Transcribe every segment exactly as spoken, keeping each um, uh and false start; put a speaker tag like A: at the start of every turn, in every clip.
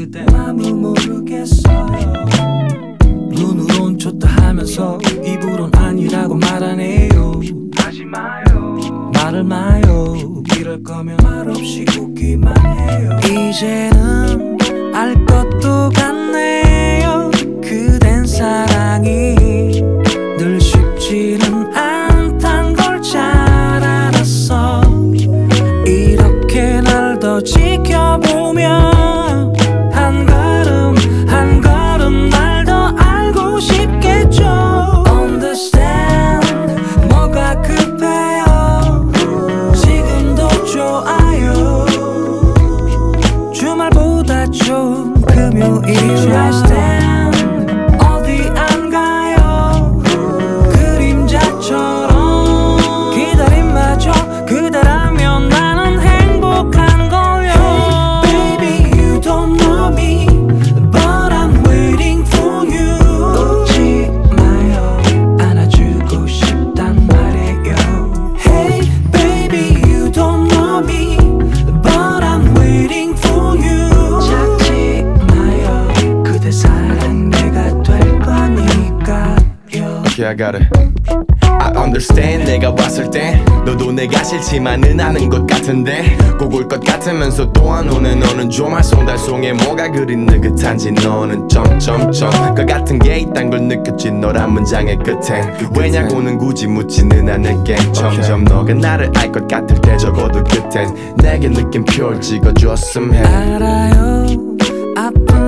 A: 그대 아무 모르겠어요. 눈으론 좋다 하면서 입으론 아니라고 말하네요. 하지 마요, 말을 마요. 이럴 거면 말없이 웃기만 해요. 이제는 알 것도 같네요. 그댄 사랑이 늘 쉽지는 않단 걸 잘 알았어. 이렇게 날 더 지켜보면 한 걸음 한 걸음 날 더 알고 싶겠죠. Understand, 뭐가 급해요. 지금도 좋아요. 주말보다 좋은 금요일. 어디 안 가요. 그림자처럼 기다림마저 그대라면 나는 행복한 거요. Baby you don't know me but I'm waiting for you. 웃지 마요, 안아주고 싶단 말이에요. Hey baby you don't know me but I'm waiting for you. 찾지 마요, 그대 사랑 내가 될 거니까요.
B: Okay, I got it. I understand. 내가 봤을 때 너도 내가 싫지만은 않은 것 같은데 꼭 올 것 같으면서 또 안 오는 너는 좀 알쏭달쏭해. 뭐가 그리 느긋한지 너는 점점점 그 같은 게 있단 걸 느꼈지 너란 문장의 끝엔. 왜냐고는 굳이 묻지는 않을게. 점점 너가 나를 알 것 같을 때 적어도 끝엔 내게 느낌표를 찍어줬음 해.
A: 알아요, 아픈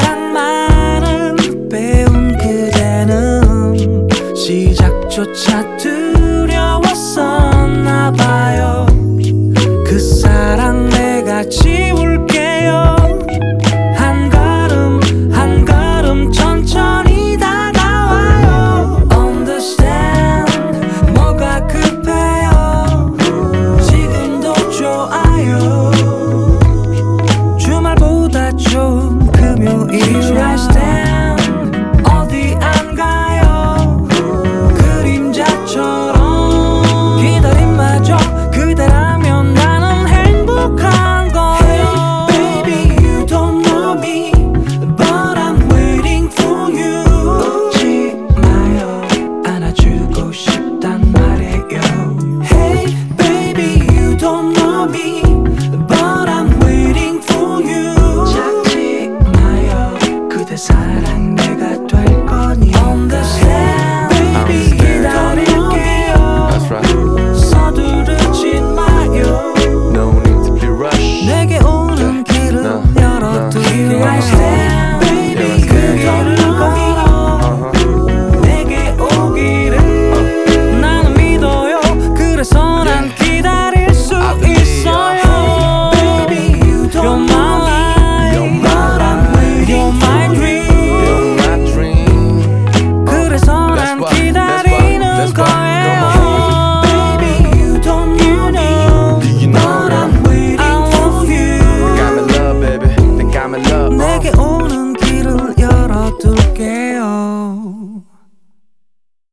A: 사랑만은 배운 그대는 시작조차 두려웠었나 봐요. 그 사랑 내가 지울게요. 한 걸음 한 걸음 천천히 다가와요. Understand, 뭐가 급해요. 지금도 좋아요. 주말보다 좋은 금요일. 어디 안 가요. 그림자처럼 기다림마저 그대라면 나는 행복한 거예요. Baby you don't know me but I'm waiting for you. 웃지 마요, 안아주고 싶단 말이에요. Hey baby you don't know me but I'm waiting for you. 찾지 마요, 그대 사랑 내가 될 거니. Understand, baby 기다릴게요.
B: That's right.
A: 서두르지 마요.
B: No need to be rushed.
A: 내게 오는 길은
B: No,
A: 열어둘게요.
B: no.
A: Understand, baby 그 길을 걸어 내게 오기를 나는 믿어요. 그래서 난 기다릴 수 있어요. Baby you don't know me but I'm waiting for you.
B: You're my dream.
A: 그래서 난
B: That's why,
A: 기다리는
B: that's why,
A: 거예요.
B: come
A: Baby you don't know me
B: Do you know,
A: but
B: girl?
A: I'm waiting for you.
B: Think I'm in love, baby. Think I'm in love. uh.
A: 내게 오